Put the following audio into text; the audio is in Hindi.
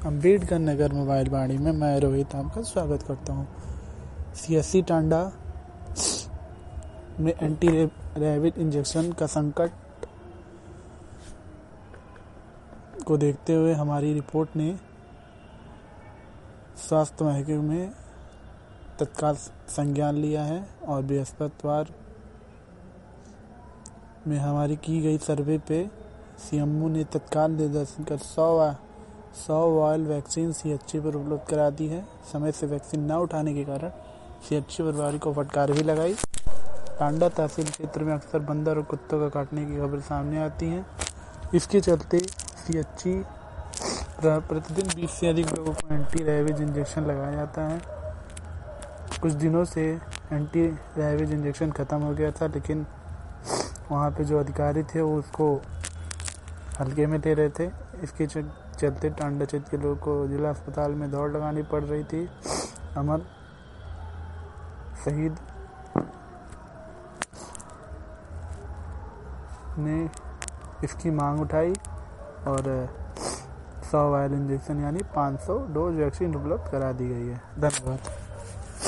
अम्बेडकर नगर मोबाइल वाणी में मैं रोहित आपका स्वागत करता हूँ। सीएससी टांडा में एंटी रैबिट इंजेक्शन का संकट को देखते हुए हमारी रिपोर्ट ने स्वास्थ्य महकमे में तत्काल संज्ञान लिया है और बृहस्पतिवार में हमारी की गई सर्वे पे सीएमओ ने तत्काल निर्देशन कर 100 वायल वैक्सीन सीएचसी पर उपलब्ध करा दी है। समय से वैक्सीन न उठाने के कारण सीएचसी प्रभारी को फटकार भी लगाई। टांडा तहसील क्षेत्र में अक्सर बंदर और कुत्तों का काटने की खबर सामने आती है। इसके चलते सीएचसी प्रतिदिन 20 से अधिक लोगों को एंटी रैबिज इंजेक्शन लगाया जाता है। कुछ दिनों से एंटी रैबिज इंजेक्शन ख़त्म हो गया था, लेकिन वहाँ पे जो अधिकारी थे वो उसको हल्के में ले रहे थे। इसके चलते टांडा क्षेत्र के लोगों को जिला अस्पताल में दौड़ लगानी पड़ रही थी। अमर शहीद ने इसकी मांग उठाई और 100 वायल इंजेक्शन यानी 500 डोज वैक्सीन उपलब्ध करा दी गई है। धन्यवाद।